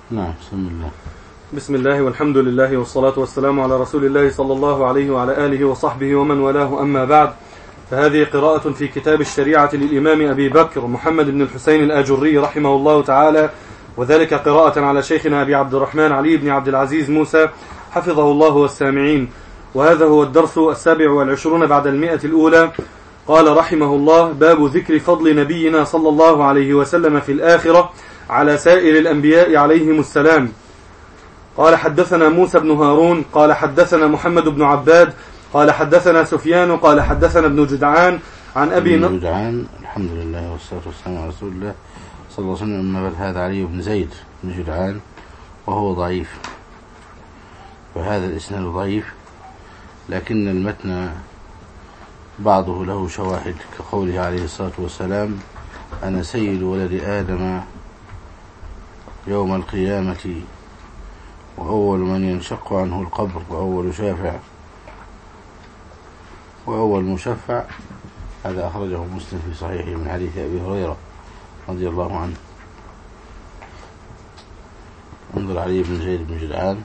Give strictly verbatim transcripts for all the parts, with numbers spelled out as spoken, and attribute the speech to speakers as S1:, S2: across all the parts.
S1: نعم. بسم الله.
S2: بسم الله والحمد لله والصلاة والسلام على رسول الله صلى الله عليه وعلى آله وصحبه ومن والاه، أما بعد، فهذه قراءة في كتاب الشريعة للإمام أبي بكر محمد بن الحسين الآجري رحمه الله تعالى، وذلك قراءة على شيخنا أبي عبد الرحمن علي بن عبد العزيز موسى حفظه الله والسامعين. وهذا هو الدرس السابع والعشرون بعد المئة الأولى. قال رحمه الله: باب ذكر فضل نبينا صلى الله عليه وسلم في الآخرة على سائر الأنبياء عليهم السلام. قال: حدثنا موسى بن هارون قال حدثنا محمد بن عباد قال حدثنا سفيان قال حدثنا ابن جدعان عن أبي
S1: ن... جدعان الحمد لله والصلاة والسلام على رسول الله صلى الله عليه وسلم. أما بعد، هذا علي بن زيد بن جدعان وهو ضعيف، وهذا الإسناد ضعيف، لكن المتن بعضه له شواهد، كقوله عليه الصلاة والسلام: أنا سيد ولد آدم يوم القيامة وأول من ينشق عنه القبر وأول شافع وأول مشفع. هذا أخرجه مسلم في صحيحه من حديث أبي هريرة رضي الله عنه. انظر علي بن زيد بن جدعان،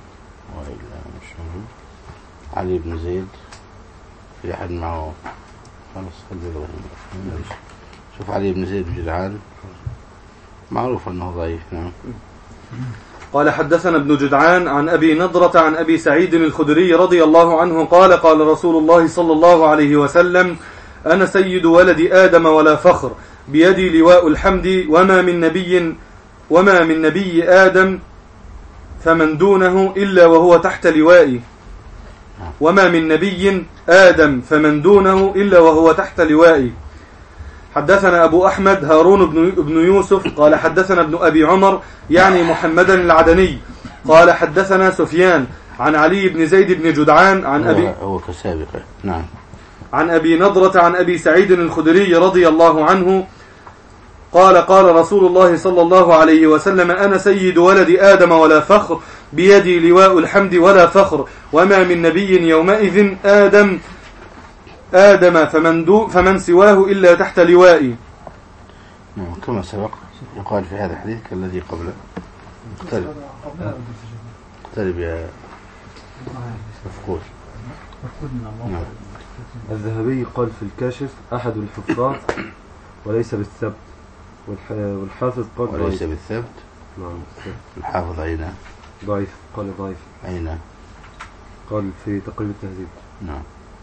S1: علي بن زيد في أحد معه خلاص. شوف علي بن زيد بن جدعان، معروف أنه ضعيف. نعم.
S2: قال: حدثنا ابن جدعان عن أبي نضرة عن أبي سعيد الخدري رضي الله عنه قال: قال رسول الله صلى الله عليه وسلم: أنا سيد ولد آدم ولا فخر، بيدي لواء الحمد، وما من نبي وما من نبي آدم فمن دونه إلا وهو تحت لوائي وما من نبي آدم فمن دونه إلا وهو تحت لوائي. حدثنا أبو أحمد هارون بن يوسف قال حدثنا ابن أبي عمر يعني محمدا العدني قال حدثنا سفيان عن علي بن زيد بن جدعان عن أبي
S1: هو كسابقه. نعم.
S2: عن أبي نضرة عن أبي سعيد الخدري رضي الله عنه قال: قال رسول الله صلى الله عليه وسلم: أنا سيد ولد آدم ولا فخر، بيدي لواء الحمد ولا فخر، وما من نبي يومئذ آدم آدم فمن, دو فمن سواه إلا تحت لوائي.
S1: نعم. كما سبق يقال في هذا الحديث كالذي قبله. اقترب اقترب يا مفقود.
S3: نعم. الذهبي قال في الكاشف: أحد الحفاظ وليس بالثبت، والحافظ قال
S1: وليس بالثبت.
S3: نعم.
S1: الحافظ أين؟
S3: ضعيف. قال ضعيف.
S1: أين؟
S3: قال في تقريب التهذيب.
S1: نعم.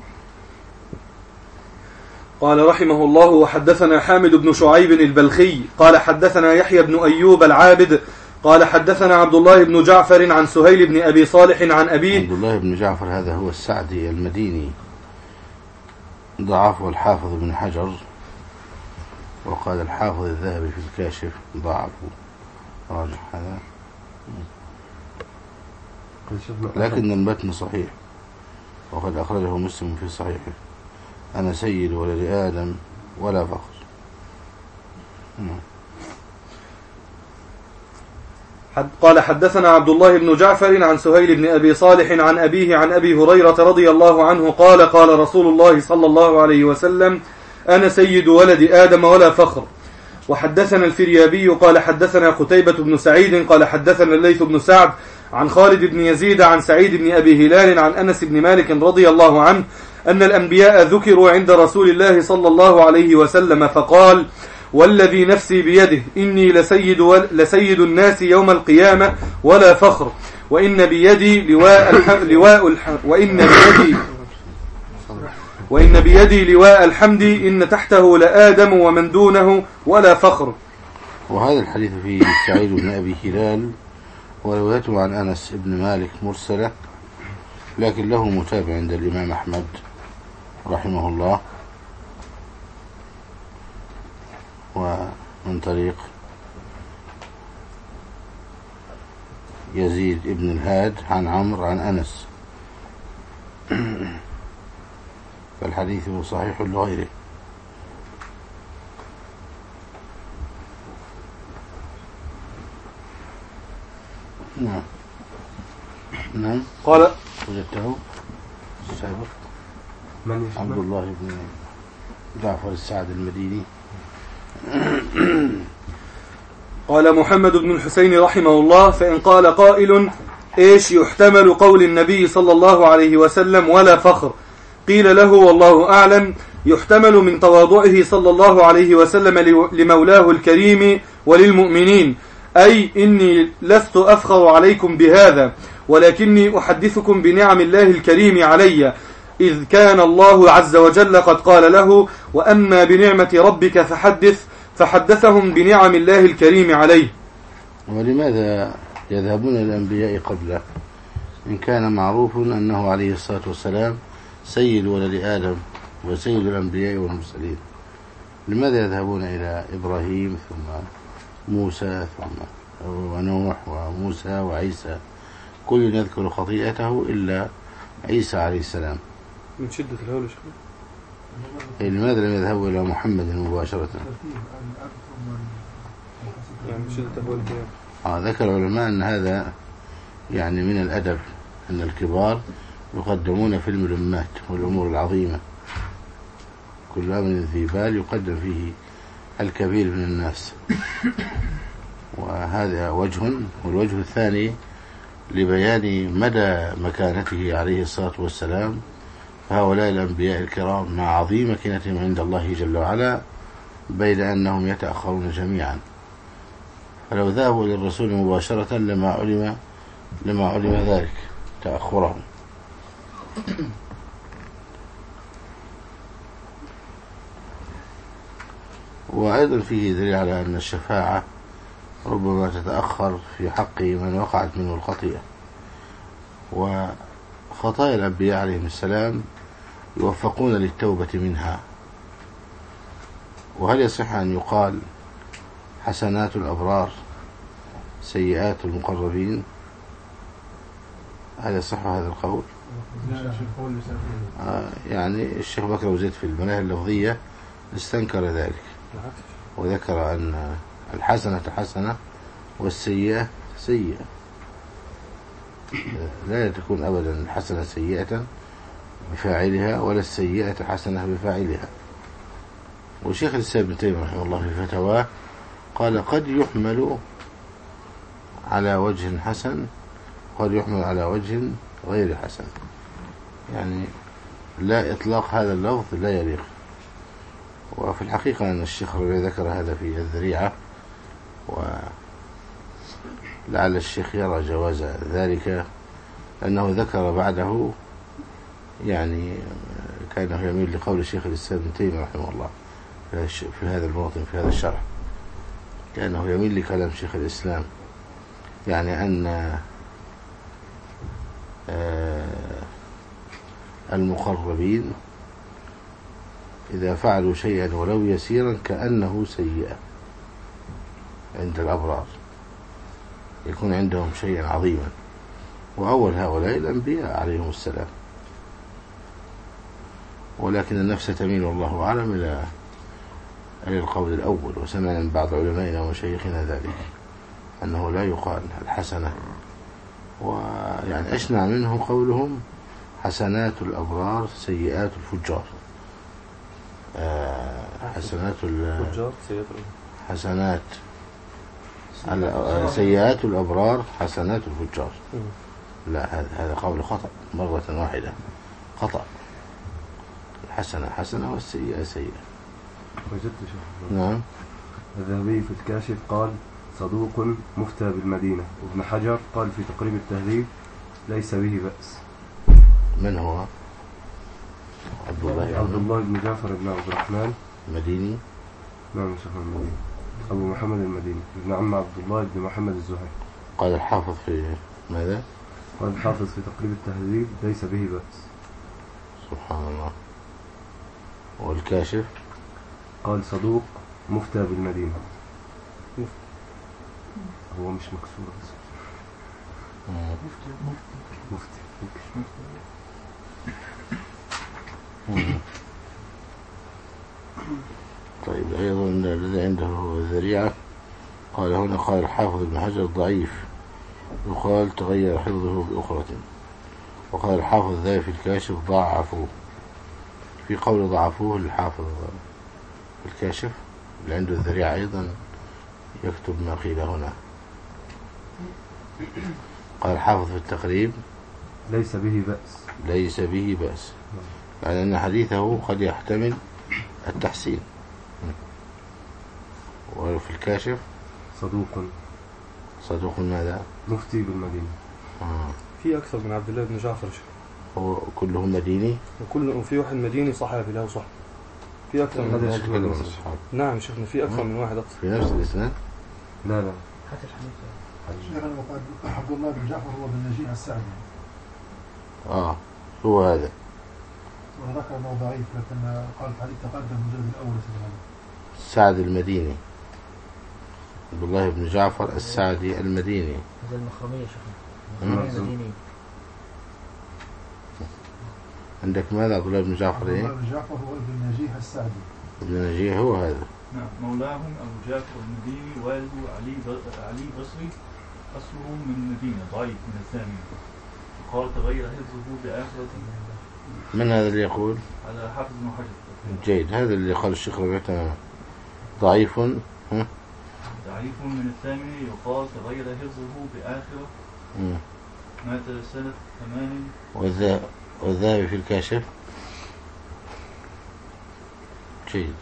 S2: قال رحمه الله: وحدثنا حامد بن شعيب البلخي قال حدثنا يحيى بن أيوب العابد قال حدثنا عبد الله بن جعفر عن سهيل بن أبي صالح عن أبيه.
S1: عبد الله بن جعفر هذا هو السعدي المديني، ضعفه الحافظ بن حجر، وقال الحافظ الذهبي في الكاشف ضعفه راجح هذا، لكن المتن صحيح، وقد أخرجه مسلم في صحيحه: أنا سيد ولد آدم ولا فخر.
S2: قال: حدثنا عبد الله بن جعفر عن سهيل بن أبي صالح عن أبيه عن أبي هريرة رضي الله عنه قال: قال رسول الله صلى الله عليه وسلم: أنا سيد ولد آدم ولا فخر. وحدثنا الفريابي قال حدثنا قتيبة بن سعيد قال حدثنا الليث بن سعد عن خالد بن يزيد عن سعيد بن أبي هلال عن أنس بن مالك رضي الله عنه أن الأنبياء ذكروا عند رسول الله صلى الله عليه وسلم فقال: والذي نفسي بيده إني لسيد, لسيد الناس يوم القيامة ولا فخر، وإن بيدي لواء الحمد لواء الحمد وإن بيدي وإن بيدي لواء الحمد إن تحته لآدم ومن دونه ولا فخر.
S1: وهذا الحديث في سعيد بن أبي هلال وروايته عن أنس بن مالك مرسلة، لكن له متابع عند الإمام أحمد رحمه الله، ومن طريق يزيد بن الهاد عن عمرو عن أنس، فالحديث صحيح لغيره. نعم. نعم.
S2: قال:
S1: وجدته السابق
S3: من
S1: عبد الله بن جعفر السعد المديني
S2: قال محمد بن الحسين رحمه الله: فإن قال قائل: إيش يحتمل قول النبي صلى الله عليه وسلم ولا فخر؟ قيل له: والله أعلم، يحتمل من تواضعه صلى الله عليه وسلم لمولاه الكريم وللمؤمنين، أي إني لست أفخر عليكم بهذا، ولكني أحدثكم بنعم الله الكريم علي، إذ كان الله عز وجل قد قال له: وأما بنعمة ربك فحدث، فحدثهم بنعم الله الكريم عليه.
S1: ولماذا يذهبون الأنبياء قبله إن كان معروف أنه عليه الصلاة والسلام سيد ولد آدم وسيد الأنبياء والمرسلين؟ لماذا يذهبون إلى إبراهيم ثم موسى ثم ونوح وموسى وعيسى، كل يذكر خطيئته إلا عيسى عليه السلام؟
S2: من شدة الهول.
S1: لماذا لم يذهبوا إلى محمد مباشرة؟
S2: يعني من شدة الهول.
S1: آه ذكر العلماء أن هذا يعني من الأدب، أن الكبار يقدمون في الملمات والأمور العظيمة، كل أمر ذي بال يقدم فيه الكبير من الناس. وهذا وجه. والوجه الثاني لبيان مدى مكانته عليه الصلاة والسلام، فهؤلاء الأنبياء الكرام مع عظيم مكانتهم عند الله جل وعلا بين أنهم يتأخرون جميعا، فلو ذهبوا للرسول مباشرة لما علم لما علم ذلك تأخرهم. وأيضا فيه دليل على أن الشفاعة ربما تتأخر في حق من وقعت منه الخطيئة، وخطايا الأنبياء عليهم السلام يوفقون للتوبة منها. وهل يصح أن يقال حسنات الأبرار سيئات المقربين؟ هل يصح هذا القول؟ آه يعني الشيخ بكر وزيد في المناهج اللفظية استنكر ذلك، وذكر أن الحسنة حسنة والسيئة سيئة، لا تكون أبدا الحسنة سيئة بفاعلها ولا السيئة حسنة بفاعلها. وشيخ الإسلام ابن تيمية رحمه الله في فتواه قال: قد يحمل على وجه حسن قد يحمل على وجه غير حسن، يعني لا إطلاق هذا اللفظ لا يليق. وفي الحقيقة أن الشيخ الربيعي ذكر هذا في الذريعة، ولعل الشيخ يرى جواز ذلك، لأنه ذكر بعده يعني كأنه يميل لقول الشيخ الإسلام ابن تيمية رحمه الله في هذا الموطن في هذا الشرح، كأنه يميل لكلام شيخ الإسلام، يعني أن المقربين إذا فعلوا شيئا ولو يسيرا كأنه سيئة عند الأبرار، يكون عندهم شيئا عظيما. وأول هؤلاء الأنبياء عليهم السلام، ولكن النفس تميل والله أعلم إلى القول الأول. وسمعنا من بعض علمائنا ومشايخنا ذلك أنه لا يقال الحسنة، ويعني أشنع منه قولهم حسنات الأبرار سيئات الفجار. آه حسنات الفجار حسنات سيئات الأبرار حسنات الفجار. لا، هذا هذا قول خطأ مرة واحدة، خطأ. الحسنة حسنة والسيئة سيئة.
S3: وجدت شيخ.
S1: نعم.
S3: الذهبي في الكاشف قال: صدوق مفتى بالمدينة. وابن حجر قال في تقريب التهذيب: ليس به بأس.
S1: من هو؟ عبد الله
S3: عبد الله بن جعفر بن عبد الرحمن
S1: المديني.
S3: نعم شيخ المديني، أبو محمد المديني، ابن عم عبد الله بن محمد الزهري.
S1: قال الحافظ في ماذا؟
S3: قال الحافظ في تقريب التهذيب: ليس به بأس.
S1: سبحان الله. والكاشف
S3: قال: صدوق مفتى بالمدينة. هو مش مكسور بس. مفتي مفتي
S1: طيب. أيضا الذي عنده ذريعة قال هنا، قال الحافظ ابن حجر: ضعيف، يقال تغير حفظه بأخرى. وقال الحافظ ذا في الكاشف: ضعفوه. في قول ضعفوه للحافظ في الكاشف اللي عنده الذريعة أيضا يكتب ما قيل هنا. قال حافظ في التقريب
S3: ليس به بأس.
S1: ليس به بأس، يعني أن حديثه قد يحتمل التحسين. وفي الكاشف
S3: صدوق.
S1: صدوق ماذا؟
S3: مفتي بالمدينة.
S1: آه.
S2: في أكثر من عبد الله بن جعفر.
S1: هو كلهم مديني؟
S2: وكل وفي واحد مديني صحابي له صح. في أكثر من
S1: هذا
S2: واحد.
S1: من الصحابة.
S2: نعم شفنا في أكثر من واحد أكثر.
S1: في نفس الإسناد؟
S3: لا لا.
S4: شيخنا وقال عبد الله بن جعفر هو بن نجيح السعدي.
S1: آه هو هذا.
S4: وذكر أنه ضعيف، لكن قال الحديث تقدم من الأول سبحانه.
S1: السعد المديني، عبد الله بن جعفر السعدي المديني.
S5: هذا المخرمية شيخنا. المديني.
S1: عندك ماذا عبد الله بن جعفر ايه؟
S4: عبد الله بن جعفر هو ابن نجيح السعدي.
S1: ابن نجيح هو هذا.
S6: نعم مولاهم أبو جعفر المديني والده علي علي بصري، أصله من المدينة، ضعيف من الثاني، قال تغير حفظه بآخرته.
S1: من هذا اللي يقول؟
S6: على حافظ بن حجر.
S1: جيد، هذا اللي قال الشيخ ربيع تماما. ضعيف ها؟
S6: ضعيف من الثامن يقال تغير حفظه بآخرة.
S1: مم.
S6: مات سنة ثمان.
S1: والذهبي في الكاشف. جيد.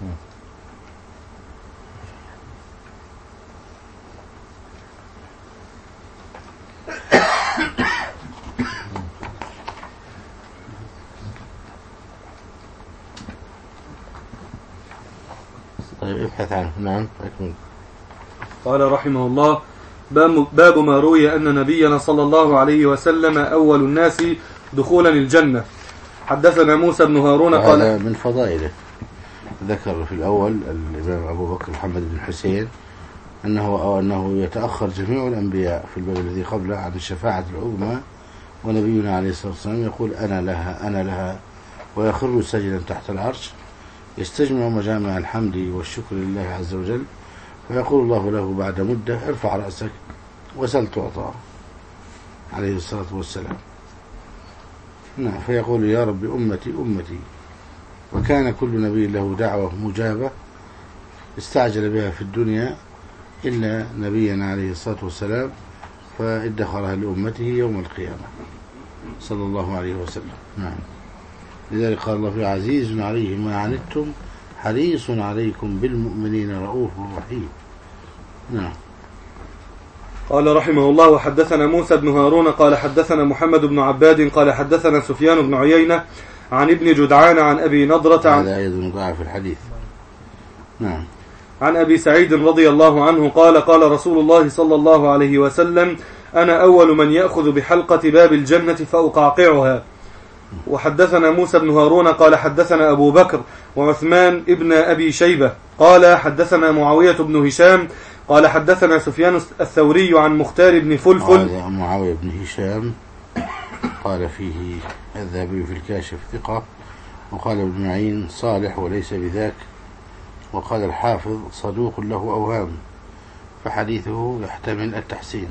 S1: طيب ابحث عنه. نعم أكمل.
S2: قال رحمه الله: باب ما روي أن نبينا صلى الله عليه وسلم أول الناس دخولا الجنة. حدثنا موسى بن هارون قال
S1: من فضائله ذكر في الأول الإمام أبو بكر محمد بن حسين أنه أو أنه يتأخر جميع الأنبياء في الباب الذي قبله عن الشفاعة العظمى، ونبينا عليه الصلاة والسلام يقول أنا لها أنا لها، ويخر سجدا تحت العرش يستجمع مجامع الحمد والشكر لله عز وجل، فيقول الله له بعد مدة ارفع رأسك وسل تعطى عليه الصلاة والسلام. نعم، فيقول يا رب أمتي أمتي. وكان كل نبي له دعوة مجابة استعجل بها في الدنيا إلا نبينا عليه الصلاة والسلام فادخرها لأمته يوم القيامة صلى الله عليه وسلم. نعم، لذلك قال الله في عزيز عليه ما عنتم حريص عليكم بالمؤمنين رؤوف رحيم. نعم.
S2: قال رحمه الله: وحدثنا موسى بن هارون قال حدثنا محمد بن عباد قال حدثنا سفيان بن عيينة عن ابن جدعان عن أبي نضرة عن
S1: هذا أيضا ضعف الحديث. نعم.
S2: عن أبي سعيد رضي الله عنه قال قال رسول الله صلى الله عليه وسلم: أنا أول من يأخذ بحلقة باب الجنة فأقعقعها. وحدثنا موسى بن هارون قال حدثنا أبو بكر وعثمان ابن أبي شيبة قال حدثنا معاوية بن هشام قال حدثنا سفيان الثوري عن مختار بن فلفل.
S1: معاوية بن هشام قال فيه الذهبي في الكاشف ثقة، وقال ابن معين صالح وليس بذاك، وقال الحافظ صدوق له أوهام، فحديثه يحتمل التحسين.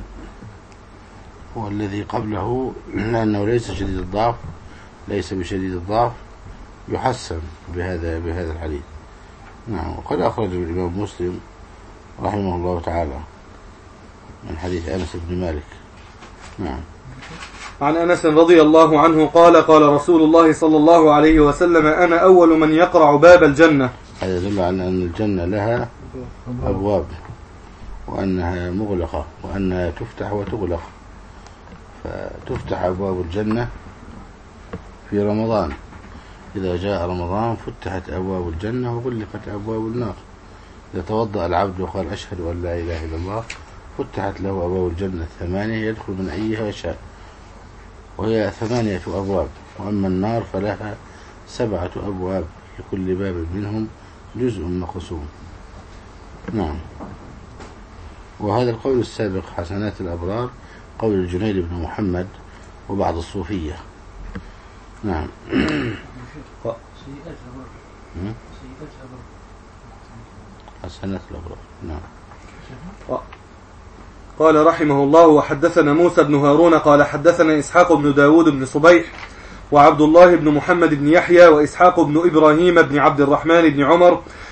S1: والذي قبله لأنه ليس شديد الضعف ليس بشديد الضعف يحسن بهذا بهذا الحديث. نعم. وقد أخرج الإمام مسلم رحمه الله تعالى من حديث أنس بن مالك. نعم.
S2: عن أنس رضي الله عنه قال قال رسول الله صلى الله عليه وسلم: أنا أول من يقرع باب الجنة.
S1: هذا يدل على أن الجنة لها أبواب وأنها مغلقة وأنها تفتح وتغلق، فتفتح أبواب الجنة في رمضان، إذا جاء رمضان فتحت أبواب الجنة وغلقت أبواب النار. إذا توضأ العبد وقال أشهد أن لا إله إلا الله فتحت له أبواب الجنة ثمانية يدخل من أيها يشاء، وهي ثمانية أبواب. وأما النار فلها سبعة أبواب لكل باب منهم جزء مقسوم. نعم. وهذا القول السابق حسنات الأبرار قول الجنيد بن محمد وبعض الصوفية. نعم. حسنات الأبرار. نعم.
S2: قال رحمه الله: وحدثنا موسى بن هارون قال حدثنا إسحاق بن داود بن صبيح وعبد الله بن محمد بن يحيى وإسحاق بن إبراهيم بن عبد الرحمن بن عمر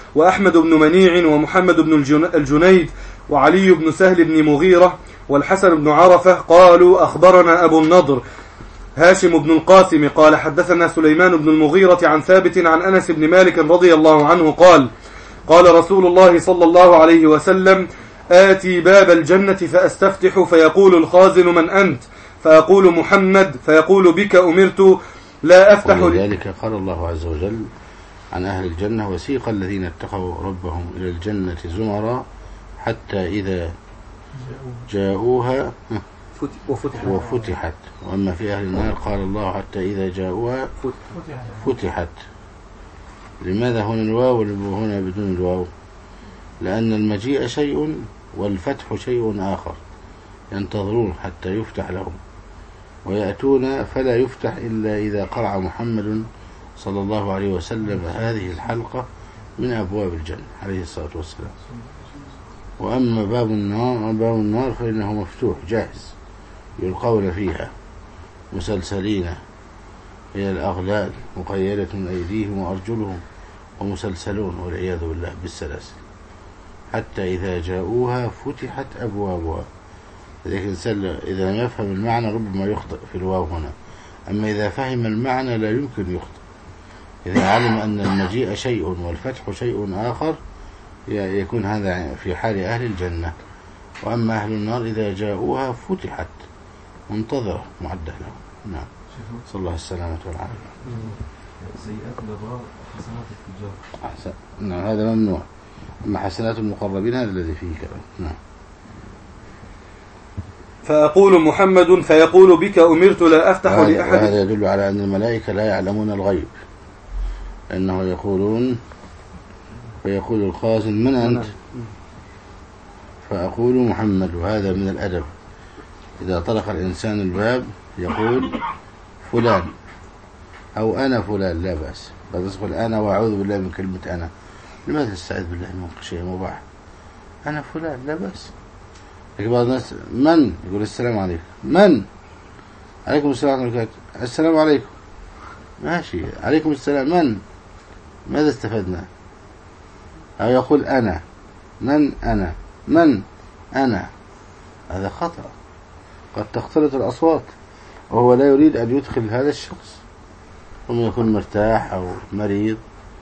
S2: وأحمد بن منيع ومحمد بن الجنيد وعلي بن سهل بن مغيرة والحسن بن عرفة قالوا أخبرنا أبو النضر هاشم بن القاسم قال حدثنا سليمان بن المغيرة عن ثابت عن أنس بن مالك رضي الله عنه قال قال رسول الله صلى الله عليه وسلم آتي باب الجنة فأستفتح فيقول الخازن من أنت فأقول محمد فيقول بك أمرت لا أفتح.
S1: ولذلك قال الله عز وجل عن أهل الجنة وسيق الذين اتقوا ربهم إلى الجنة زمرا حتى إذا جاءوها
S2: وفتحت,
S1: وفتحت. وأما في أهل النار قال الله حتى إذا جاءوها فتحت. لماذا هنا الواو وهنا بدون الواو؟ لأن المجيء شيء والفتح شيء آخر، ينتظرون حتى يفتح لهم ويأتون فلا يفتح إلا إذا قرع محمد صلى الله عليه وسلم هذه الحلقة من أبواب الجنة عليه الصلاة والسلام. وأما باب النار باب النار فإنه مفتوح جاهز، يلقون فيها مسلسلين هي الأغلال مقيدة من أيديهم وأرجلهم ومسلسلون والعياذ بالله بالسلاسل حتى إذا جاءوها فتحت أبوابها. لكن إذا لم يفهم المعنى ربما يخطئ في الواو هنا، أما إذا فهم المعنى لا يمكن يخطئ. إذا علم أن المجيء شيء والفتح شيء آخر يكون هذا في حال أهل الجنة. وأما أهل النار إذا جاءوها فتحت منتظرة معدة لهم. نعم، صلى الله السلامة والعافية.
S3: سيئات الأبرار حسنات الفجار.
S1: أحسن. نعم، هذا ممنوع. أما حسنات المقربين هذا الذي فيه كلام. نعم.
S2: فأقول محمد فيقول بك أمرت لا أفتح لأحد.
S1: وهذا يدل على أن الملائكة لا يعلمون الغيب، لأنه يقولون فيقول الخازن من أنت فأقول محمد. وهذا من الأدب، إذا طرق الإنسان الباب يقول فلان أو أنا فلان لا بأس، بل تقول أنا وأعوذ بالله من كلمة أنا. لماذا تستعيذ بالله من شيء مباح؟ أنا فلان لا بأس. لكن بعض الناس من يقول السلام عليكم، من عليكم السلام عليكم، السلام عليكم ماشي، عليكم السلام من، ماذا استفدنا؟ أو يقول أنا من أنا من أنا، هذا خطأ. قد تختلط الأصوات وهو لا يريد أن يدخل هذا الشخص، ثم يكون مرتاح أو مريض.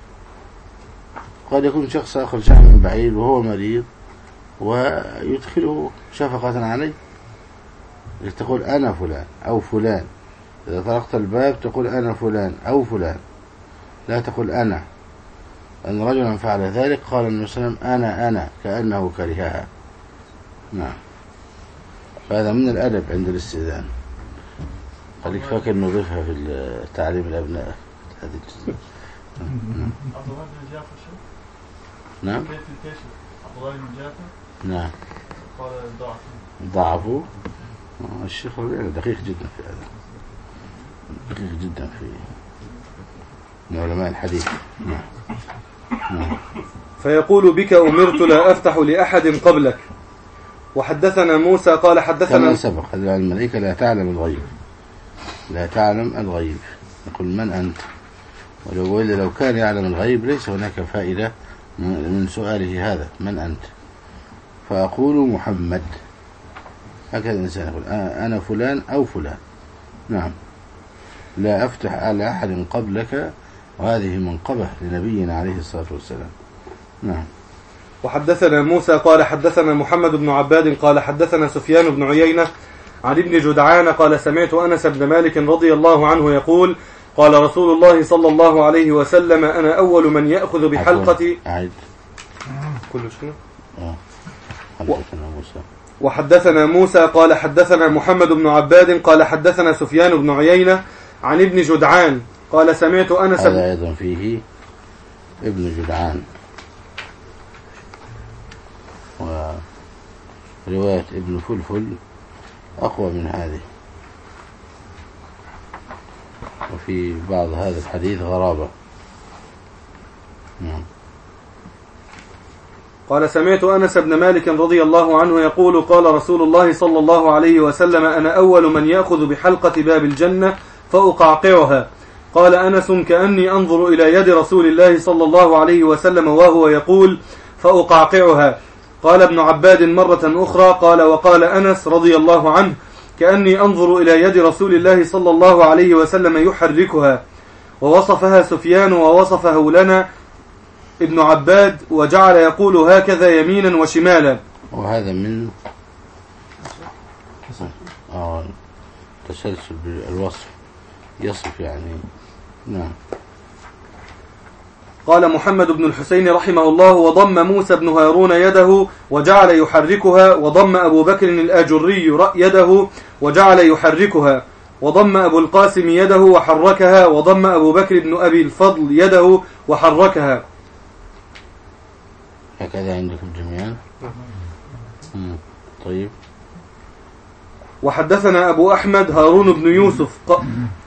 S1: قد يكون شخص آخر جاء من بعيد وهو مريض ويدخله شفقة عليه، تقول أنا فلان أو فلان. إذا طرقت الباب تقول أنا فلان أو فلان، لا تقول أنا. أن رجلا فعل ذلك قال النبي صلى الله عليه وسلم أنا أنا كأنه كرهها. نعم، فهذا من الأدب عند الاستئذان. خليك فاكر نضيفها في تعليم الأبناء هذه الجزء. نعم نعم ضعفوا. الشيخ ربيع دقيق جدا في هذا، دقيق جدا في من علماء الحديث. نعم نعم.
S2: فيقول بك أمرت لا أفتح لأحد قبلك. وحدثنا موسى قال حدثنا
S1: كما سبق الملائكة لا تعلم الغيب، لا تعلم الغيب. يقول من أنت، ولو لو كان يعلم الغيب ليس هناك فائدة من سؤاله هذا من أنت. فأقول محمد، هكذا الإنسان يقول أنا فلان أو فلان. نعم، لا أفتح على أحد قبلك، وهذه منقبة لنبينا عليه الصلاة والسلام. نعم.
S2: وحدثنا موسى قال حدثنا محمد بن عباد قال حدثنا سفيان بن عيينة عن ابن جدعان قال سمعت أنس بن مالك رضي الله عنه يقول قال رسول الله صلى الله عليه وسلم أنا أول من يأخذ بحلقة.
S1: أعد
S2: كل شيء.
S1: آه. حدثنا موسى.
S2: وحدثنا موسى قال حدثنا محمد بن عباد قال حدثنا سفيان بن عيينة عن ابن جدعان قال سمعت أنس.
S1: هذا أيضا فيه ابن جدعان، ورواية ابن فلفل أقوى من هذه، وفي بعض هذا الحديث غرابة. نعم.
S2: قال سمعت أنس بن مالك رضي الله عنه يقول قال رسول الله صلى الله عليه وسلم أنا أول من يأخذ بحلقة باب الجنة فأقعقعها قال أنس: كأني أنظر إلى يد رسول الله صلى الله عليه وسلم وهو يقول فأقعقعها. قال ابن عباد مرة أخرى: قال وقال أنس رضي الله عنه: كأني أنظر إلى يد رسول الله صلى الله عليه وسلم يحركها. ووصفها سفيان ووصفه لنا ابن عباد، وجعل يقول هكذا يمينا وشمالا.
S1: وهذا من آه تسلسل بالوصف، يصف يعني. نعم.
S2: قال محمد بن الحسين رحمه الله: وضم موسى بن هارون يده وجعل يحركها، وضم أبو بكر الآجري يده وجعل يحركها، وضم أبو القاسم يده وحركها، وضم أبو بكر بن أبي الفضل يده وحركها.
S1: هكذا عندكم جميعا. طيب.
S2: وحدثنا أبو أحمد هارون بن يوسف ق...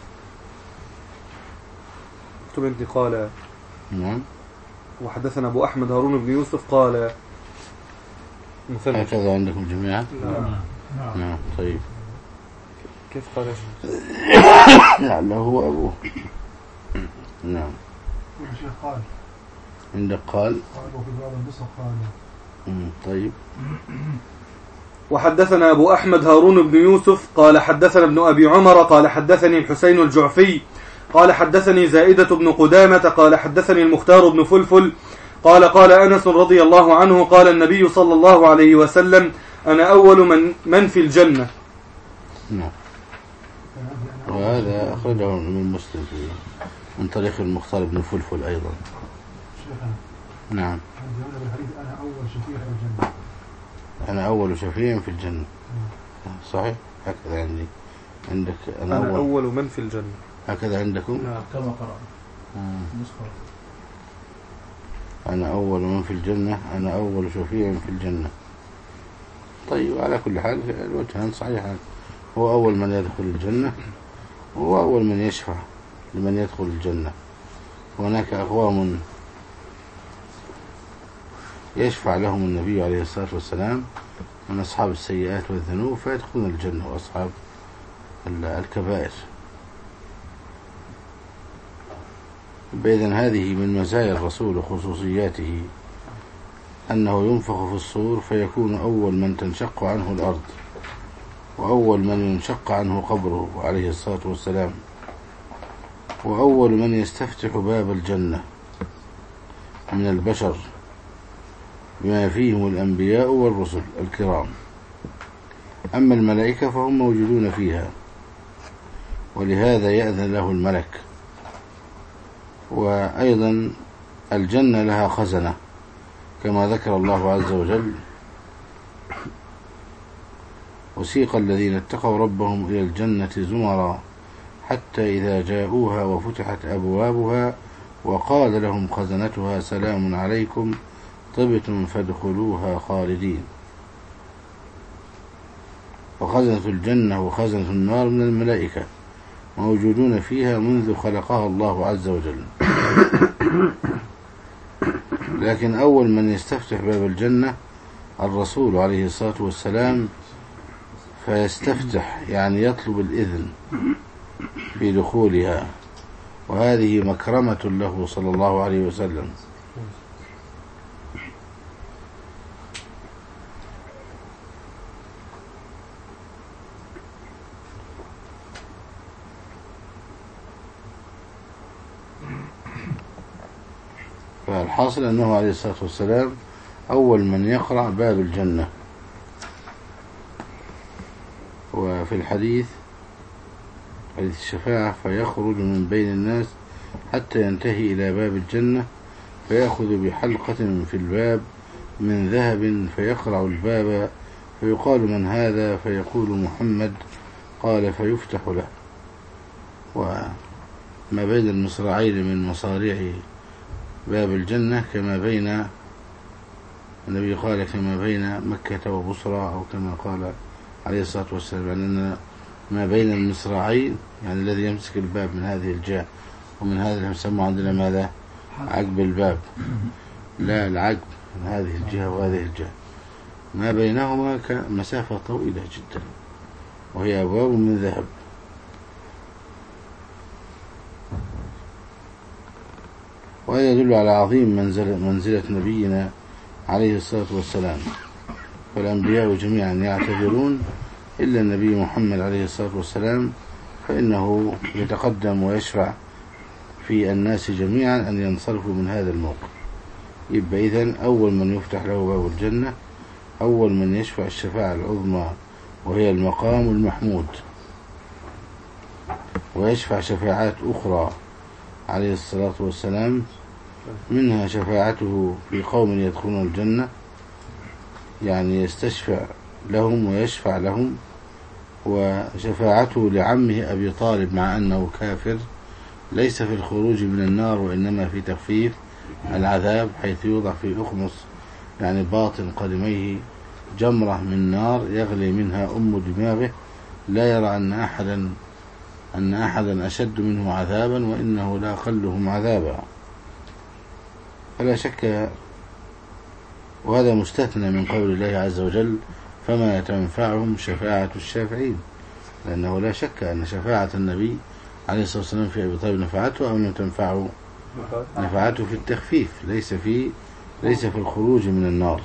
S2: قال
S1: نعم.
S2: وحدثنا أبو أحمد هارون بن يوسف قال
S1: مثلا هكذا عندكم جميعا.
S4: نعم.
S1: نعم. طيب.
S2: كيف قال؟
S1: لعله هو أبوه. نعم.
S4: الشيخ قال
S1: عندك قال
S4: قال وفي بعض النسخ قال.
S1: طيب.
S2: وحدثنا أبو أحمد هارون بن يوسف قال حدثنا ابن أبي عمر قال حدثني الحسين الجعفي قال حدثني زائدة بن قدامة قال حدثني المختار بن فلفل قال قال أنس رضي الله عنه: قال النبي صلى الله عليه وسلم: أنا أول من, من في الجنة.
S1: نعم. وهذا أخرجه من مسلم من طريق المختار بن فلفل أيضا. نعم.
S4: أنا أول شفيع في الجنة.
S1: أنا أول شفيع في الجنة. صحيح. هكذا عندي. عندك
S2: أنا, أنا أول, أول من في الجنة.
S1: هكذا عندكم.
S6: نعم كما قرأنا.
S1: أنا أول من في الجنة، أنا أول شفيع في الجنة. طيب، على كل حال الوجهان صحيحان. هو أول من يدخل الجنة، وهو أول من يشفع لمن يدخل الجنة. هناك أقوام يشفع لهم النبي عليه الصلاة والسلام من أصحاب السيئات والذنوب فيدخلون الجنة، وأصحاب الكبائر. بإذن هذه من مزايا الرسول وخصوصياته أنه ينفخ في الصور فيكون أول من تنشق عنه الأرض، وأول من ينشق عنه قبره عليه الصلاة والسلام، وأول من يستفتح باب الجنة من البشر بما فيهم الأنبياء والرسل الكرام. أما الملائكة فهم موجودون فيها، ولهذا يأذن له الملك. وأيضا الجنة لها خزنة كما ذكر الله عز وجل: وسيق الذين اتقوا ربهم إلى الجنة زمرا حتى إذا جاءوها وفتحت أبوابها وقال لهم خزنتها سلام عليكم طبتم فادخلوها خالدين. وخزنة الجنة وخزنة النار من الملائكة موجودون فيها منذ خلقها الله عز وجل. لكن أول من يستفتح باب الجنة الرسول عليه الصلاة والسلام، فيستفتح يعني يطلب الإذن في دخولها، وهذه مكرمة له صلى الله عليه وسلم. فالحاصل أنه عليه الصلاة والسلام أول من يقرأ باب الجنة. وفي الحديث حديث الشفاعة: فيخرج من بين الناس حتى ينتهي إلى باب الجنة فيأخذ بحلقة في الباب من ذهب فيقرع الباب فيقال: من هذا؟ فيقول: محمد. قال: فيفتح له. وما بين المصراعين من مصاريع باب الجنة كما بين النبي قال كما بين مكة وبصرى، أو كما قال عليه الصلاة والسلام، يعني أن ما بين المصراعين يعني الذي يمسك الباب من هذه الجهة ومن هذا اللي يسمى عندنا ماذا؟ عقب الباب. لا، العقب من هذه الجهة وهذه الجهة، ما بينهما كمسافة طويلة جدا، وهي أبواب من ذهب. وهذا يدل على عظيم منزلة, منزلة نبينا عليه الصلاة والسلام. فالأنبياء جميعا يعتذرون إلا النبي محمد عليه الصلاة والسلام، فإنه يتقدم ويشفع في الناس جميعا أن ينصرفوا من هذا الموقف. يبقى إذن أول من يفتح له باب الجنة، أول من يشفع الشفاعة العظمى وهي المقام المحمود، ويشفع شفاعات أخرى عليه الصلاة والسلام، منها شفاعته في قوم يدخلون الجنة، يعني يستشفع لهم ويشفع لهم، وشفاعته لعمه أبي طالب مع أنه كافر ليس في الخروج من النار وإنما في تخفيف العذاب، حيث يوضع في أخمص يعني باطن قدميه جمرة من نار يغلي منها أم دماغه، لا يرى أن أحدا أن أحدا أشد منه عذابا وإنه لا أقلهم عذابا. فلا شك، وهذا مستثنى من قول الله عز وجل فما تنفعهم شفاعة الشافعين، لأنه لا شك أن شفاعة النبي عليه الصلاة والسلام في أبي طالب نفعته أو لم تنفعه، نفعته في التخفيف، ليس في ليس في الخروج من النار.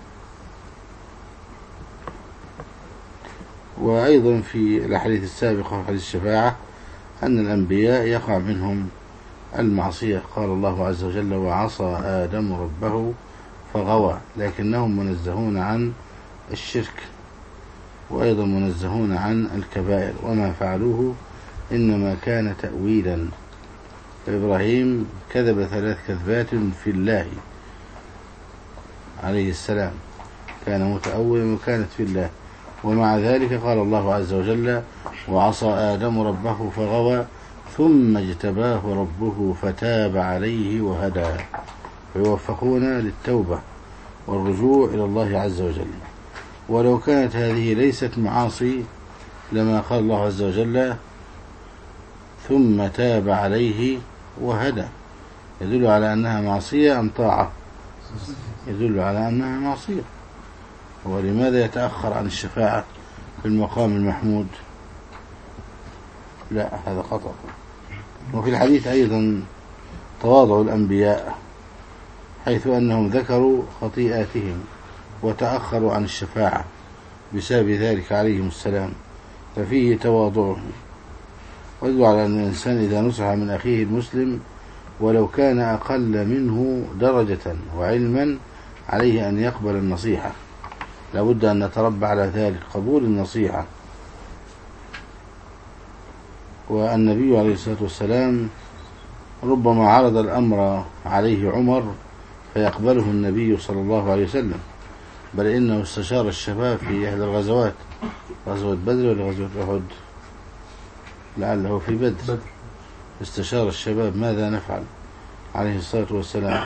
S1: وأيضا في الأحاديث السابقة في حديث الشفاعة أن الأنبياء يقع منهم المعصية، قال الله عز وجل وعصى آدم ربه فغوى، لكنهم منزهون عن الشرك، وأيضا منزهون عن الكبائر، وما فعلوه إنما كان تأويلا. فإبراهيم كذب ثلاث كذبات في الله عليه السلام، كان متأولا وكانت في الله، ومع ذلك قال الله عز وجل وعصى آدم ربه فغوى ثم اجتباه ربه فتاب عليه وهدى، فيوفقون للتوبة والرجوع إلى الله عز وجل. ولو كانت هذه ليست معاصي لما قال الله عز وجل ثم تاب عليه وهدى، يدل على أنها معصية أم طاعة؟ يدل على أنها معصية. ولماذا يتأخر عن الشفاعة في المقام المحمود؟ لا، هذا خطأ. وفي الحديث أيضا تواضع الأنبياء، حيث أنهم ذكروا خطيئاتهم وتأخروا عن الشفاعة بسبب ذلك عليهم السلام، ففيه تواضعهم. ويدل على أن الإنسان إذا نصح من أخيه المسلم ولو كان أقل منه درجة وعلما عليه أن يقبل النصيحة، لابد أن نتربى على ذلك، قبول النصيحة. والنبي عليه الصلاة والسلام ربما عرض الأمر عليه عمر فيقبله النبي صلى الله عليه وسلم، بل إنه استشار الشباب في إحدى الغزوات، غزوة بدر ولا غزوة أحد؟ لعله في بدر. استشار الشباب ماذا نفعل عليه الصلاة والسلام.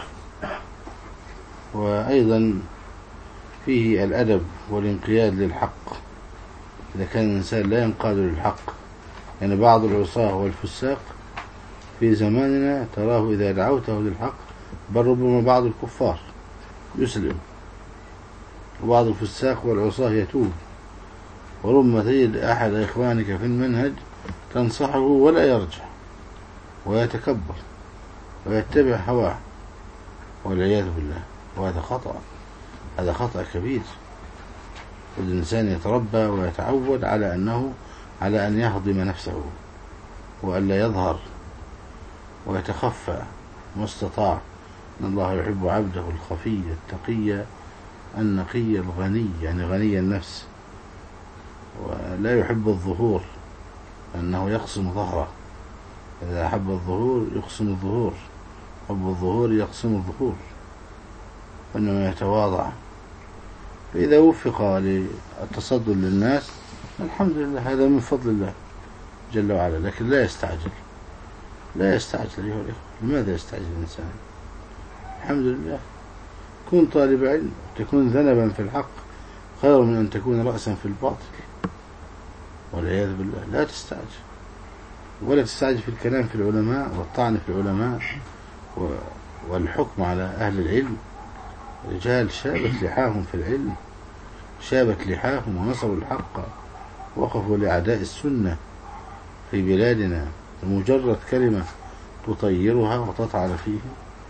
S1: وأيضا فيه الأدب والانقياد للحق، إذا كان الإنسان لا ينقاد للحق. يعني بعض العصاة والفساق في زماننا تراه إذا دعوته للحق، بل ربما بعض الكفار يسلم، وبعض الفساق والعصاة يتوب، وربما تجد أحد إخوانك في المنهج تنصحه ولا يرجع ويتكبر ويتبع هواه والعياذ بالله، وهذا خطأ، هذا خطأ كبير. والإنسان يتربى ويتعود على أنه على أن يهضم نفسه وألا يظهر ويتخفى ما استطاع. إن الله يحب عبده الخفي التقي النقي الغني، يعني غني النفس، ولا يحب الظهور أنه يقسم ظهره. إذا أحب الظهور يقسم الظهور، حب الظهور يقسم الظهور، وإنما يتواضع. فإذا وفق للتصدر للناس الحمد لله، هذا من فضل الله جل وعلا، لكن لا يستعجل، لا يستعجل أيها الإخوة. لماذا يستعجل الإنسان؟ الحمد لله، كن طالب علم، تكون ذنبا في الحق خير من أن تكون رأسا في الباطل والعياذ بالله. لا تستعجل، ولا تستعجل في الكلام في العلماء والطعن في العلماء والحكم على أهل العلم. رجال شابت لحاهم في العلم، شابت لحاهم ونصروا الحق، وقفوا لأعداء السنة في بلادنا، مجرد كلمة تطيرها وتطعن فيه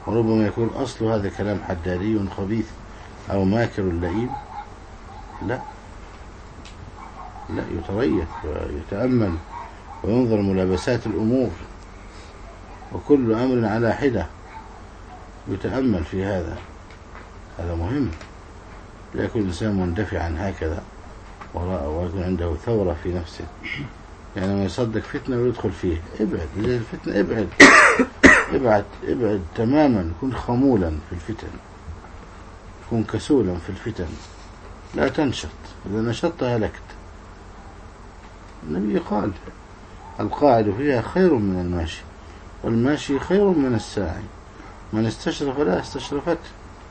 S1: وربما يكون أصل هذا كلام حدادي خبيث أو ماكر لئيم. لا لا، يتريث ويتأمل وينظر ملابسات الأمور، وكل أمر على حدة يتأمل في هذا. هذا مهم. لا يكون الإنسان مندفعا هكذا ويكون عنده ثورة في نفسه، يعني ما يصدق فتنة ويدخل فيه. ابعد زي الفتنة، ابعد ابعد ابعد تماما. كن خمولا في الفتن، كن كسولا في الفتن، لا تنشط. إذا نشطت هلكت. النبي قال القاعد فيها خير من الماشي، والماشي خير من الساعي، من استشرف لا استشرفته.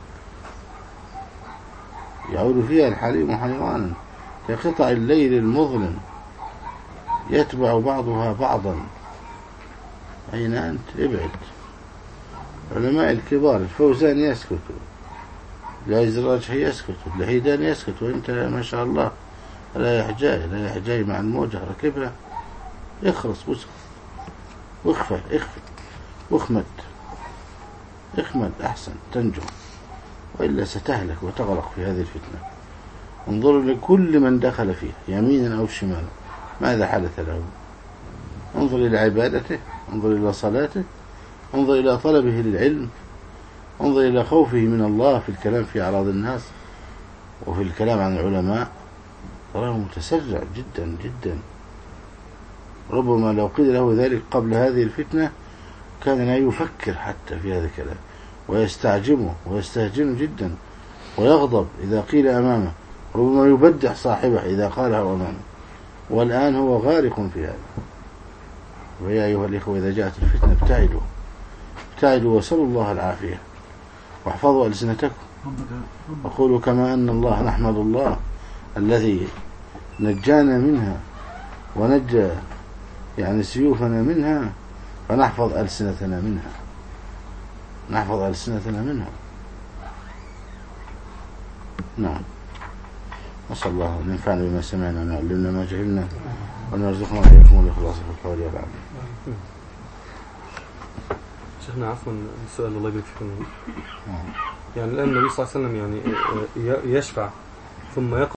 S1: يعود فيها الحليم حيرانا كقطع الليل المظلم يتبع بعضها بعضا. أين أنت؟ ابعد. علماء الكبار الفوزان يسكت، العزراج يسكت، الهيدان يسكت، وانت ما شاء الله رايح جاي رايح جاي مع الموجة ركبها. اخرس واسكت واخفى اخفى واخمد اخمد أحسن تنجو، وإلا ستهلك وتغرق في هذه الفتنة. انظروا لكل من دخل فيها يمينا أو شمالا ماذا حدث له. انظر إلى عبادته، انظر إلى صلاته، انظر إلى طلبه للعلم، انظر إلى خوفه من الله في الكلام في أعراض الناس وفي الكلام عن العلماء. تراه متسرع جدا جدا. ربما لو قيل له ذلك قبل هذه الفتنة كان لا يفكر حتى في هذا الكلام، ويستعجمه ويستهجنه جدا، ويغضب إذا قيل أمامه، ربما يبدع صاحبه إذا قاله أمامه. والآن هو غارق في هذا. ويا أيها الإخوة إذا جاءت الفتنة ابتعدوا ابتعدوا وسلوا الله العافية، واحفظوا ألسنتكم، وقولوا كما أن الله نحمد الله الذي نجانا منها ونجى يعني سيوفنا منها، فنحفظ ألسنتنا منها، نحفظ ألسنتنا منها. نعم. نسأل الله أن ينفعنا بما سمعنا ونعلمنا ما جهلنا ونرزقنا وإياكم الإخلاص في القول والعمل.
S2: شيخنا عفوا السؤال الله يبارك فيكم. يعني الآن النبي صلى الله عليه وسلم يعني يشفع ثم يقع